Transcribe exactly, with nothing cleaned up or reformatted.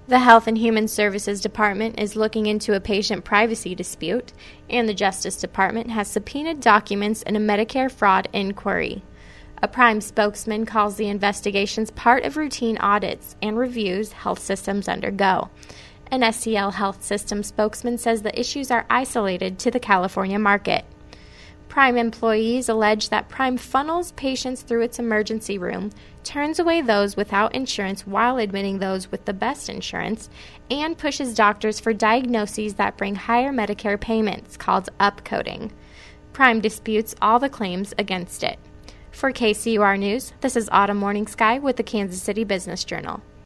The Health and Human Services Department is looking into a patient privacy dispute, and the Justice Department has subpoenaed documents in a Medicare fraud inquiry. A Prime spokesman calls the investigations part of routine audits and reviews health systems undergo. An S C L Health System spokesman says the issues are isolated to the California market. Prime employees allege that Prime funnels patients through its emergency room, turns away those without insurance while admitting those with the best insurance, and pushes doctors for diagnoses that bring higher Medicare payments, called upcoding. Prime disputes all the claims against it. For K C U R News, this is Autumn Morning Sky with the Kansas City Business Journal.